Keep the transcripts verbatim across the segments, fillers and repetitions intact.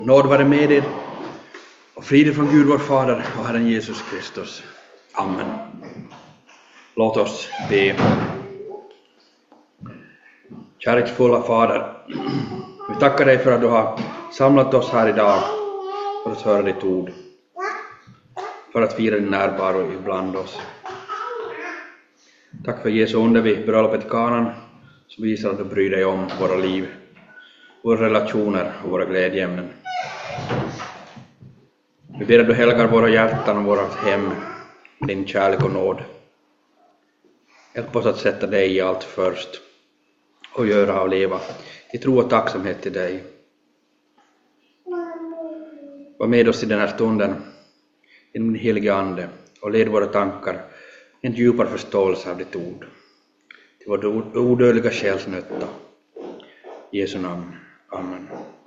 Nåd vare med er och frid från Gud vår Fader och Herren Jesus Kristus. Amen. Låt oss be. Kärleksfulla Fader, vi tackar dig för att du har samlat oss här idag för att höra ditt ord, för att fira din närvaro ibland oss. Tack för Jesu under vid bröllopet i Kanan som visar att du bryr dig om våra liv, våra relationer och våra glädjeämnen. Vi ber att du helgar våra hjärtan och våra hem med din kärlek och nåd. Hjälp oss att sätta dig i allt först och göra och leva i tro och tacksamhet till dig. Var med oss i den här stunden genom din heliga ande och led våra tankar i en djupare förståelse av ditt ord, till vår odödliga själs nytta. I Jesu namn. Amen.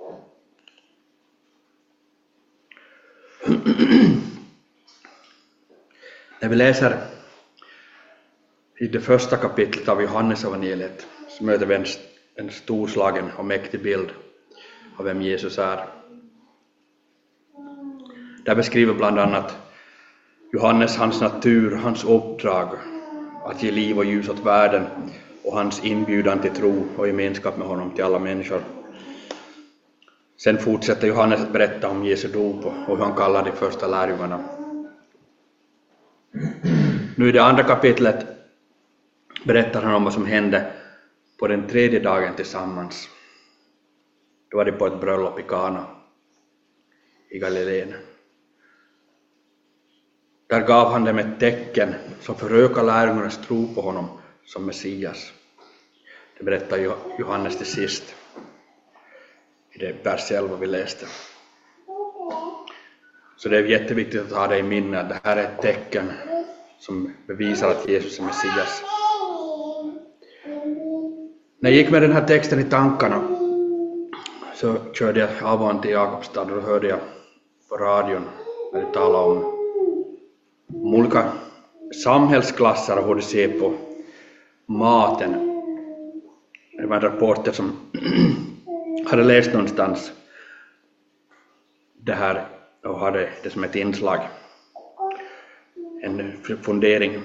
När vi läser i det första kapitlet av Johannes evangeliet så möter vi en, en storslagen och mäktig bild av vem Jesus är. Där beskriver bland annat Johannes hans natur, hans uppdrag att ge liv och ljus åt världen och hans inbjudan till tro och gemenskap med honom till alla människor. Sen fortsätter Johannes att berätta om Jesu dop och hur han kallar de första lärjungarna. Nu i det andra kapitlet berättar han om vad som hände på den tredje dagen tillsammans. Då var det på ett bröllop i Kana i Galileen. Där gav han dem ett tecken som förökar lärjungarnas tro på honom som Messias. Det berättar Johannes till sist i det vers elva vi läste. Så det är jätteviktigt att ha det i minne att det här är ett tecken som bevisar att Jesus är Messias. När jag gick med den här texten i tankarna så körde jag av och an till Jakobstad och då hörde jag på radion när det talade om, om olika samhällsklasser och hur de ser på maten. Det var en reporter som hade läst någonstans det här och hade det som ett inslag, en fundering.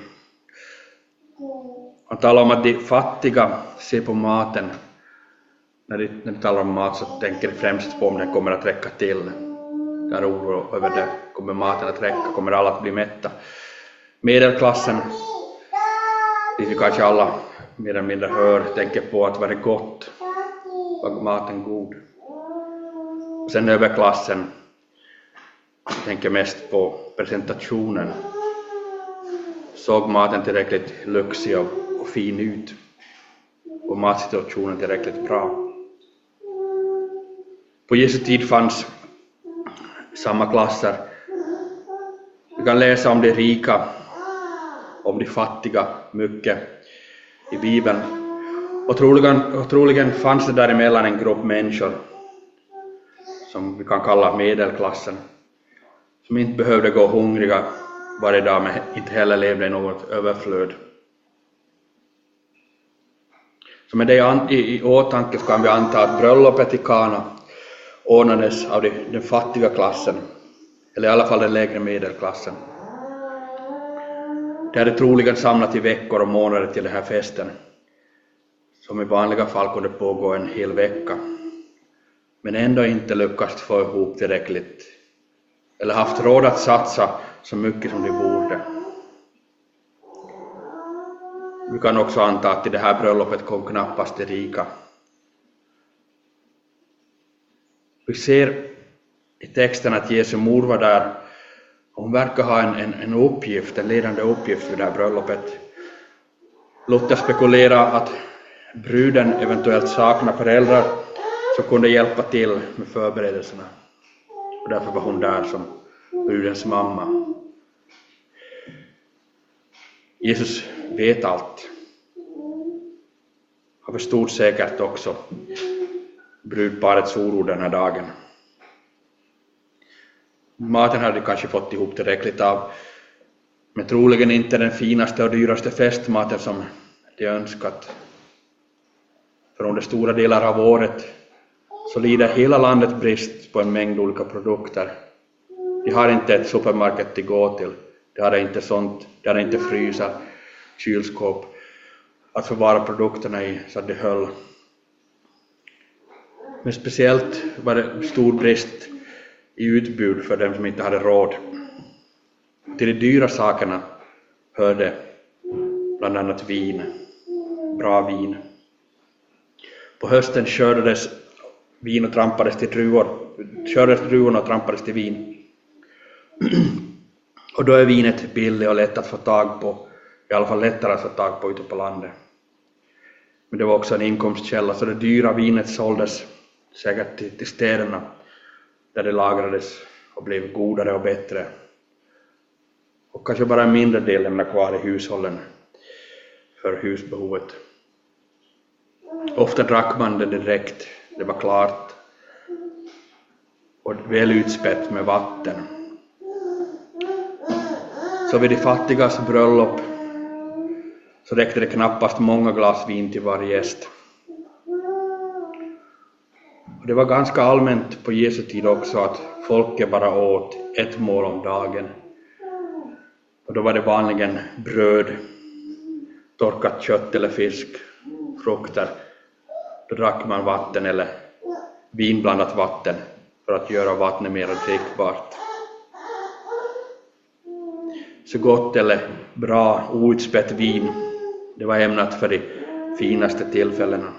Han talar om att de fattiga ser på maten, när de, när de talar om mat så tänker de främst på om den kommer att räcka till. Där oro över det, kommer maten att räcka, kommer alla att bli mätta. Medelklassen, det vi kanske alla mer eller mindre hör, tänker på att vara gott, var maten god. Och sen överklassen tänker mest på presentationen. Såg maten tillräckligt lyxig och, och fin ut? Och matsituationen tillräckligt bra? På Jesu tid fanns samma klasser. Vi kan läsa om de rika, om de fattiga mycket i Bibeln. Och troligen, och troligen fanns det däremellan en grupp människor som vi kan kalla medelklassen, som inte behövde gå hungriga varje dag men inte heller levde i något överflöd. Så med det i, i åtanke kan vi anta att bröllopet i Kana ordnades av de, den fattiga klassen, eller i alla fall den lägre medelklassen. De hade troligen samlat i veckor och månader till den här festen, som i vanliga fall kunde pågå en hel vecka, men ändå inte lyckats få ihop tillräckligt eller haft råd att satsa så mycket som de borde. Vi kan också anta att i det här bröllopet kom knappast de rika. Vi ser i texten att Jesu mor var där och hon verkar ha en, en, en uppgift, en ledande uppgift vid det här bröllopet. Låt oss spekulera att bruden eventuellt saknar föräldrar som kunde hjälpa till med förberedelserna. Och därför var hon där som brudens mamma. Jesus vet allt. Han förstod säkert också brudparets oro den här dagen. Maten hade kanske fått ihop tillräckligt av, men troligen inte den finaste och dyraste festmaten som de önskat. För under stora delar av året så lider hela landet brist på en mängd olika produkter. De har inte ett supermarket att gå till. De har inte sånt, de har inte frysar, kylskåp att förvara produkterna i så att det höll. Men speciellt var det stor brist i utbud för dem som inte hade råd. Till de dyra sakerna hörde bland annat vin, bra vin. På hösten kördades vin och trampades till druvor, kördes druvorna och trampades till vin. Och då är vinet billigt och lätt att få tag på, i alla fall lättare att få tag på ute på landet. Men det var också en inkomstkälla, så det dyra vinet såldes säkert till, till städerna där det lagrades och blev godare och bättre. Och kanske bara en mindre del lämnade kvar i hushållen för husbehovet. Ofta drack man det direkt, det var klart och väl utspätt med vatten. Så vid de fattigas bröllop så räckte det knappast många glas vin till varje gäst. Och det var ganska allmänt på Jesu tid också att folket bara åt ett mål om dagen. Och då var det vanligen bröd, torkat kött eller fisk, frukter. Då drack man vatten eller vinblandat vatten för att göra vattnet mer drickbart. Så gott eller bra outspätt vin, det var ämnat för de finaste tillfällena.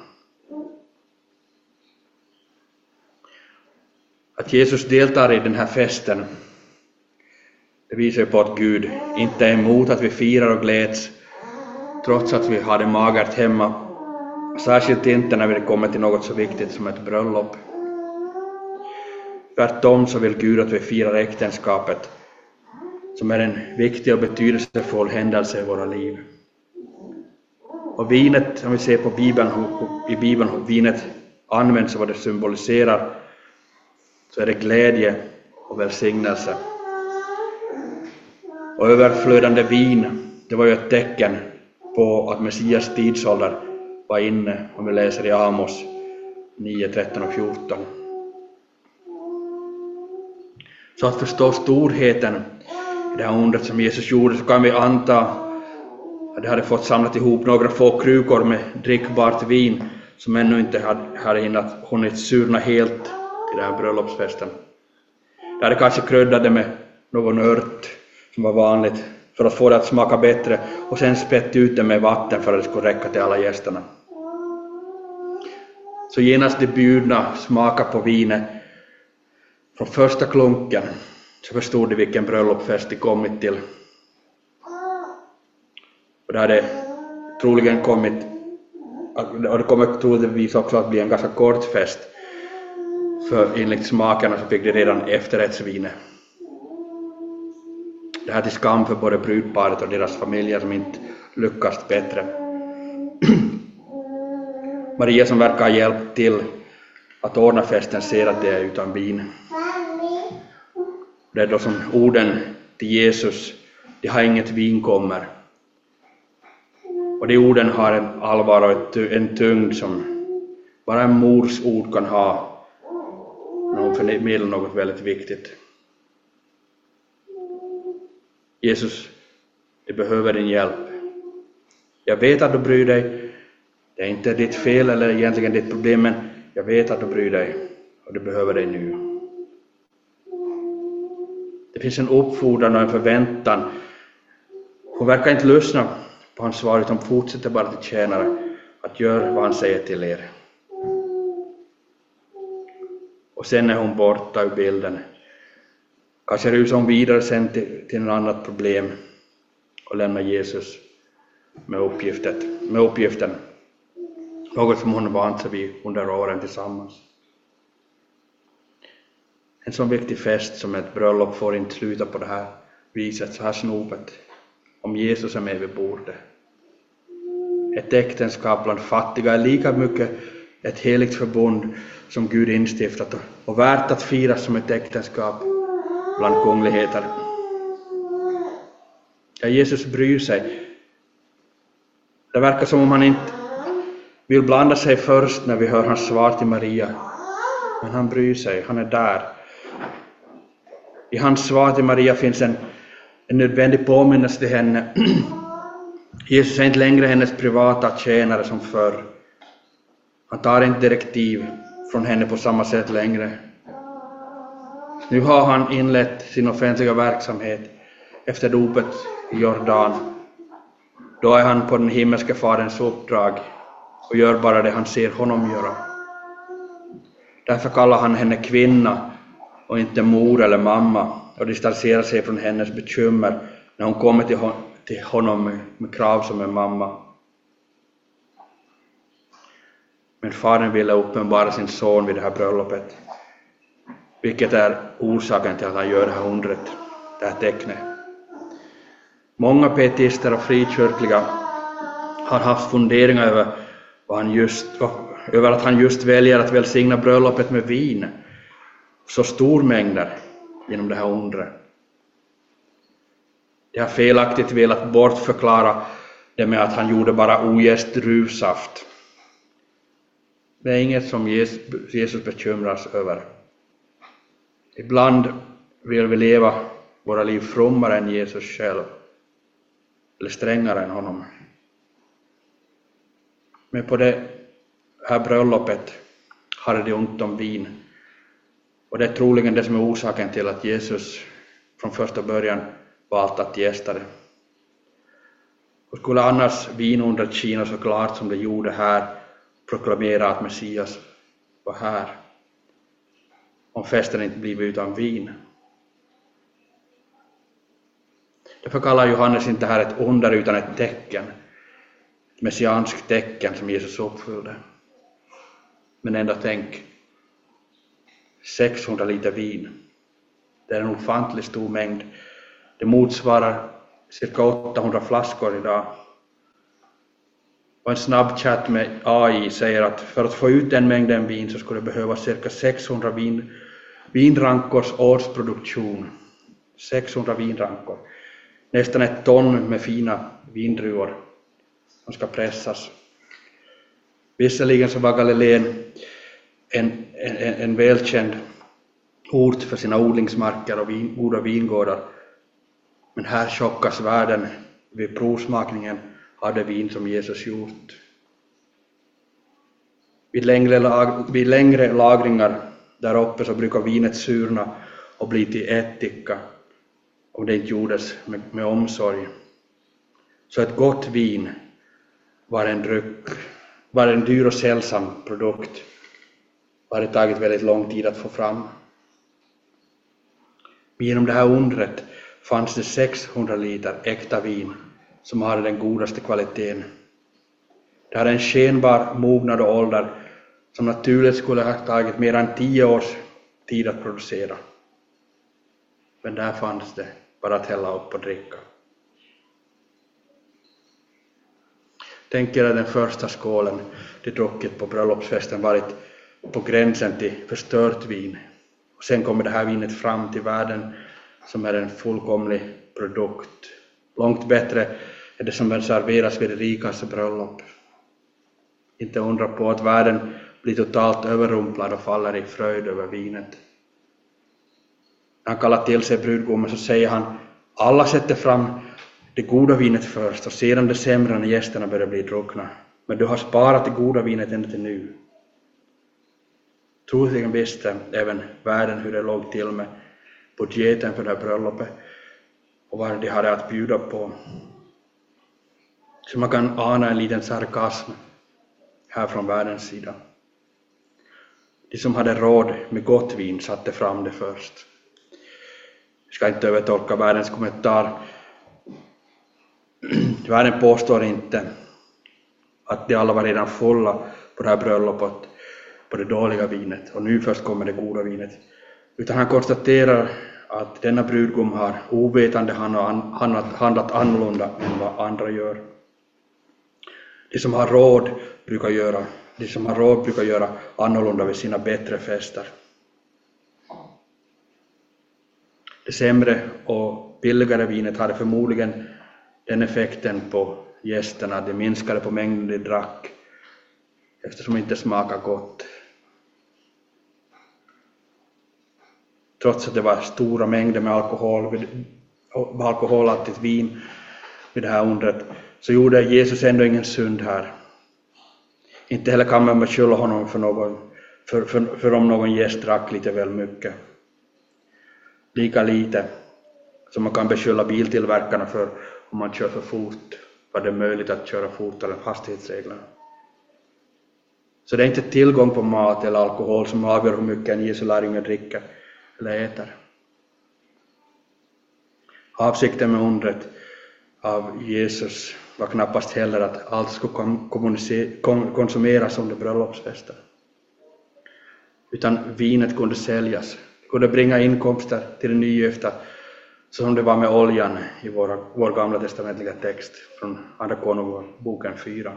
Att Jesus deltar i den här festen, det visar på att Gud inte är emot att vi firar och gläds trots att vi har det magert hemma. Särskilt inte när vi kommer till något så viktigt som ett bröllop. Tvärtom så vill Gud att vi firar äktenskapet som är en viktig och betydelsefull händelse i våra liv. Och vinet, om vi ser på Bibeln, i Bibeln hur vinet används och vad det symboliserar, så är det glädje och välsignelse. Och överflödande vin, det var ju ett tecken på att Messias tidsålder var inne, om vi läser i Amos nio, tretton och fjorton. Så att förstå storheten i det här undret som Jesus gjorde, så kan vi anta att det hade fått samlat ihop några få krukor med drickbart vin som ännu inte hade, hade hunnit surna helt i den här bröllopsfesten. Det hade kanske kryddade med någon ört som var vanligt för att få det att smaka bättre och sen spett ut det med vatten för att det skulle räcka till alla gästerna. Så genast de bjudna smaka på vinet från första klunken, så förstod de vilken bröllopsfest de kommit till. Och det hade troligen kommit, och det kommer troligtvis också att bli en ganska kort fest, för enligt smakerna så fick de redan efterrättsvinet. Det här till skam för både brudparet och deras familjer som inte lyckats bättre. Maria som verkar ha hjälpt till att ordna festen ser att det är utan vin. Det är då som orden till Jesus, det har inget vin kommer. Och de orden har en allvar och en tyngd som bara en mors ord kan ha när hon förmedlar något väldigt viktigt. Jesus, du behöver din hjälp. Jag vet att du bryr dig. Det är inte ditt fel eller egentligen ditt problem, men jag vet att du bryr dig och du behöver dig nu. Det finns en uppfordran och en förväntan. Hon verkar inte lyssna på hans svar utan fortsätter bara till tjänare att göra vad han säger till er. Och sen är hon borta ur bilden. Kanske rusar hon vidare sen till, till en annat problem och lämnar Jesus med uppgiften, med uppgiften. Något som hon vant sig vid under åren tillsammans. En sån viktig fest som ett bröllop får inte sluta på det här viset, så här snopet. Om Jesus är med vid bordet. Ett äktenskap bland fattiga är lika mycket ett heligt förbund som Gud instiftat och värt att fira som ett äktenskap bland kungligheter. Ja, Jesus bryr sig. Det verkar som om han inte vill blanda sig först när vi hör hans svar till Maria. Men han bryr sig, han är där. I hans svar till Maria finns en, en nödvändig påminnelse till henne. Jesus är inte längre hennes privata tjänare som förr. Han tar inte direktiv från henne på samma sätt längre. Nu har han inlett sin offentliga verksamhet efter dopet i Jordan. Då är han på den himmelska faderns uppdrag och gör bara det han ser honom göra. Därför kallar han henne kvinna och inte mor eller mamma och distanserar sig från hennes bekymmer när hon kommer till, hon, till honom med, med krav som en mamma. Men fadern ville uppenbara sin son vid det här bröllopet, vilket är orsaken till att han gör det här undret, det här tecknet. Många pietister och frikyrkliga har haft funderingar över, vad han just, över att han just väljer att välsigna bröllopet med vin, så stor mängder genom det här undret. De har felaktigt velat bortförklara det med att han gjorde bara ojäst druvsaft. Det är inget som Jesus bekymras över. Ibland vill vi leva våra liv frommare än Jesus själv, eller strängare än honom. Men på det här bröllopet hade de ont om vin. Och det är troligen det som är orsaken till att Jesus från första början valt att gästa det. Och skulle annars vinundret skina så klart som det gjorde här, proklamera att Messias var här, om festen inte blivit utan vin? Därför kallar Johannes inte här ett under utan ett tecken, ett messianskt tecken som Jesus uppfyllde. Men ändå tänk, sexhundra liter vin, det är en ofantligt stor mängd. Det motsvarar cirka åttahundra flaskor idag. Och en snabb chatt med A I säger att för att få ut den mängden vin så skulle det behövas cirka sexhundra vin, vinrankors årsproduktion. sexhundra vinrankor. Nästan ett ton med fina vindruvor som ska pressas. Visserligen så var Galileen en, en, en välkänd ort för sina odlingsmarker och vin, goda vingårdar. Men här chockas världen vid provsmakningen av det vin som Jesus gjort. Vid längre, lag, vid längre lagringar där uppe så brukar vinet surna och bli till ättika om det inte gjordes med, med omsorg. Så ett gott vin var en dryck, var en dyr och sällsam produkt. Var det tagit väldigt lång tid att få fram. Men genom det här undret fanns det sexhundra liter äkta vin som hade den godaste kvaliteten. Det hade en skenbar mognad och ålder som naturligt skulle ha tagit mer än tio års tid att producera. Men där fanns det bara att hälla upp och dricka. Tänk er att den första skålen de druckit på bröllopsfesten varit på gränsen till förstört vin. Och sen kommer det här vinet fram till världen som är en fullkomlig produkt. Långt bättre än det som serveras vid det rikaste bröllop. Inte undra på att världen blir totalt överrumplad och faller i fröjd över vinet. När han kallar till sig brudgummen så säger han: alla sätter fram det goda vinet först och sedan det sämre när gästerna börjar bli druckna. Men du har sparat det goda vinet ända till nu. Troligen visste även världen hur det låg till med budgeten för det här bröllopet och vad de hade att bjuda på. Så man kan ana en liten sarkasm här från världens sida. De som hade råd med gott vin satte fram det först. Jag ska inte övertolka världens kommentar. Världen påstår inte att de alla var redan fulla på det här bröllopet, på det dåliga vinet, och nu först kommer det goda vinet. Utan han konstaterar att denna brudgum har ovetande handlat annorlunda än vad andra gör. De som har råd brukar göra, de som har råd brukar göra annorlunda vid sina bättre fester. Det sämre och billigare vinet hade förmodligen den effekten på gästerna att det minskade på mängden de drack, eftersom det inte smakar gott. trots att det var stora mängder med alkohol, alkoholhaltigt vin vid det här undret, så gjorde Jesus ändå ingen synd här. Inte heller kan man beskylla honom för, någon, för, för, för om någon gäst drack lite väl mycket. Lika lite som man kan beskylla biltillverkarna för om man kör för fort, var det möjligt att köra fortare än hastighetsreglerna. Så det är inte tillgång på mat eller alkohol som avgör hur mycket en Jesu lärjunge dricker eller äter. Avsikten med undret av Jesus var knappast heller att allt skulle konsumeras under bröllopsfesten. Utan vinet kunde säljas, kunde bringa inkomster till de nygifta, så som det var med oljan i vår, vår gamla testamentliga text från Andra Konungaboken fyra.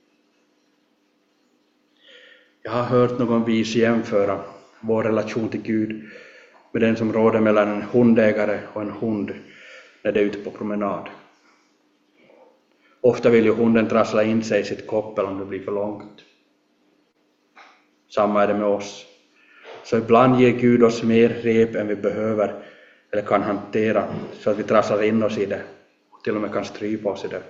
Jag har hört någon vis jämföra vår relation till Gud med den som råder mellan en hundägare och en hund när det är ute på promenad. Ofta vill ju hunden trassla in sig i sitt koppel om det blir för långt. Samma är det med oss. Så ibland ger Gud oss mer rep än vi behöver eller kan hantera, så att vi trasslar in oss i det och till och med kan strypa oss i det.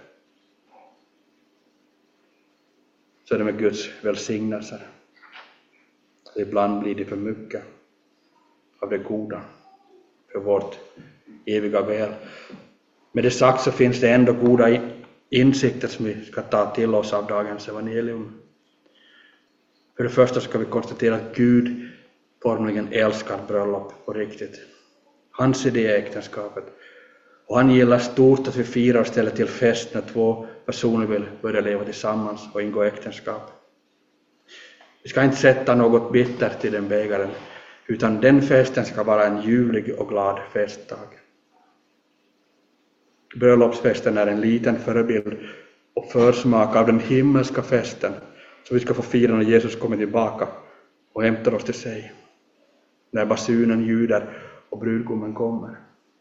Så är det med Guds välsignelser. Ibland blir det för mycket av det goda för vårt eviga väl. Med det sagt så finns det ändå goda insikter som vi ska ta till oss av dagens evangelium. För det första ska vi konstatera att Gud formligen älskar bröllop på riktigt. Hans idé är äktenskapet. Och han gillar stort att vi firar och ställer till fest när två personer vill börja leva tillsammans och ingå äktenskap. Vi ska inte sätta något bittert i den bägaren, utan den festen ska vara en ljuvlig och glad festdag. Bröllopsfesten är en liten förebild och försmak av den himmelska festen som vi ska få fira när Jesus kommer tillbaka och hämtar oss till sig. När basunen ljuder och brudgummen kommer.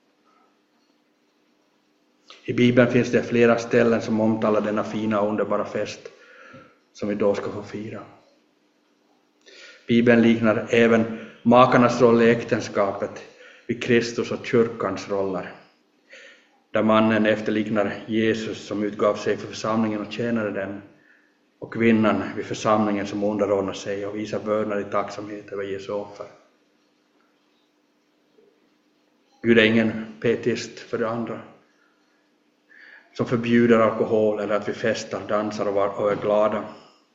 I Bibeln finns det flera ställen som omtalar denna fina och underbara fest som vi då ska få fira. Bibeln liknar även makarnas roll i äktenskapet vid Kristus och kyrkans roller. Där mannen efterliknar Jesus som utgav sig för församlingen och tjänade den, och kvinnan vid församlingen som underordnar sig och visar vördnad i tacksamhet över Jesu offer. Gud är ingen pietist för det andra, som förbjuder alkohol eller att vi festar, dansar och är glada.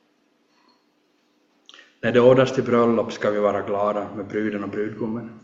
När det ordnas till bröllop ska vi vara glada med bruden och brudgummen.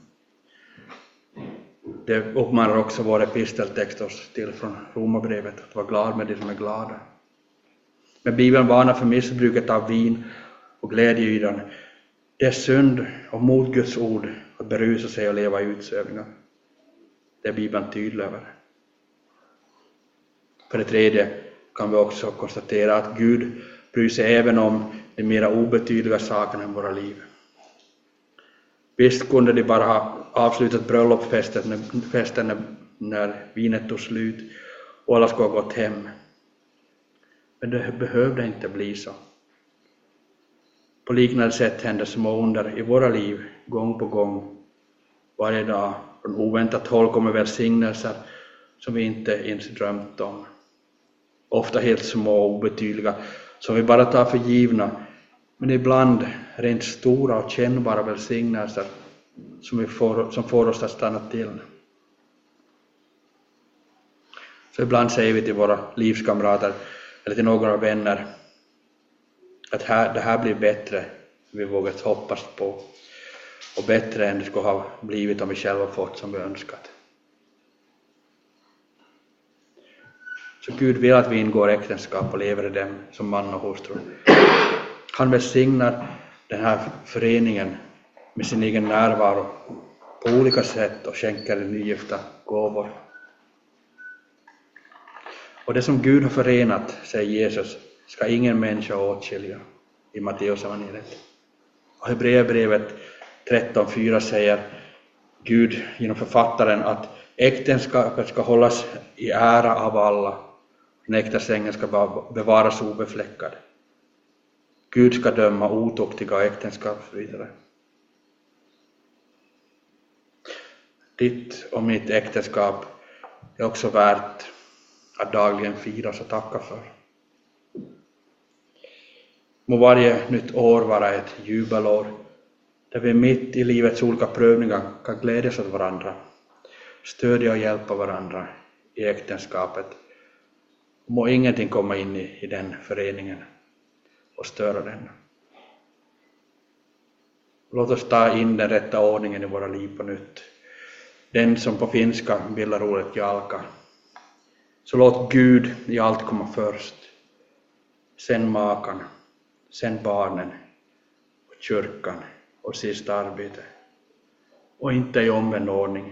Det uppmanar också vår episteltext oss till från Romarbrevet, att vara glad med de som är glada. Men Bibeln varnar för missbruket av vin och glädjeyran. Det är synd och mot Guds ord att berusa sig och leva i utsövningar. Det är Bibeln tydlig över. För det tredje kan vi också konstatera att Gud bryr sig även om de mera obetydliga sakerna i våra liv. Visst kunde de bara ha avslutat bröllopsfesten festen när, när vinet tog slut och alla skulle ha gått hem. Men det behövde inte bli så. På liknande sätt händer små under i våra liv gång på gång. Varje dag från oväntat håll kommer välsignelser som vi inte ens drömt om. Ofta helt små och obetydliga som vi bara tar för givna, men ibland rent stora och kännbara välsignelser som, vi får, som får oss att stanna till. Så ibland säger vi till våra livskamrater eller till några vänner att här, det här blir bättre än vi vågat hoppas på, och bättre än det skulle ha blivit om vi själva fått som vi önskat. Så Gud vill att vi ingår äktenskap och lever i dem som man och hustru. Han välsignar den här föreningen med sin egen närvaro på olika sätt och skänker nygifta gåvor. Och det som Gud har förenat, säger Jesus, ska ingen människa åtskilja i Matteus evangeliet. Och Hebreerbrevet tretton fyra säger Gud genom författaren att äktenskapet ska hållas i ära av alla. Äktarsängen ska bevaras obefläckad. Gud ska döma otuktiga äktenskapsbrytare. Ditt och mitt äktenskap är också värt att dagligen firas och tacka för. Må varje nytt år vara ett jubelår där vi mitt i livets olika prövningar kan glädjas åt varandra, stödja och hjälpa varandra i äktenskapet. Må ingenting komma in i, i den föreningen och störa den. Låt oss ta in den rätta ordningen i våra liv på nytt. Den som på finska bildar ordet jalka. Så låt Gud i allt komma först. Sen makan, sen barnen och kyrkan och sist arbete. Och inte i omvänd ordning.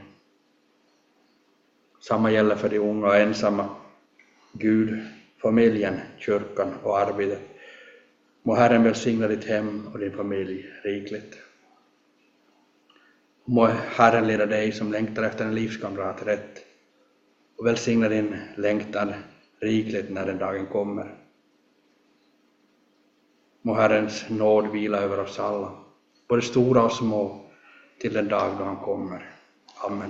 Samma gäller för de unga och ensamma. Gud, familjen, kyrkan och arbetet. Må Herren välsigna ditt hem och din familj rikligt. Må Herren leda dig som längtar efter en livskamrat rätt och välsigna din längtan rikligt när den dagen kommer. Må Herrens nåd vila över oss alla, både stora och små, till den dag då han kommer. Amen.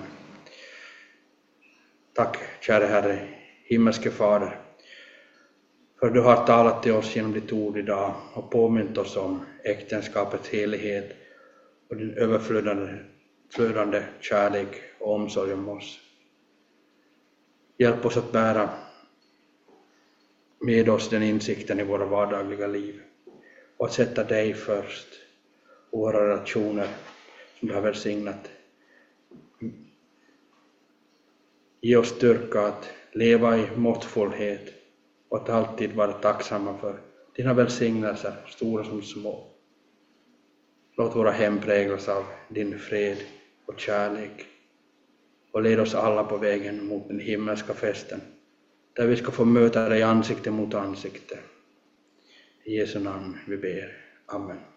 Tack, kära Herre, himmelske Fader, för du har talat till oss genom ditt ord idag och påmint oss om äktenskapets helighet och din överflödande flödande kärlek och omsorg om oss. Hjälp oss att bära med oss den insikten i våra vardagliga liv och att sätta dig först och våra relationer som du har välsignat. Ge oss styrka att leva i måttfullhet och att alltid vara tacksamma för dina välsignelser, stora som små. Låt våra hem präglas av din fred och kärlek och led oss alla på vägen mot den himmelska festen där vi ska få möta dig ansikte mot ansikte. I Jesu namn vi ber. Amen.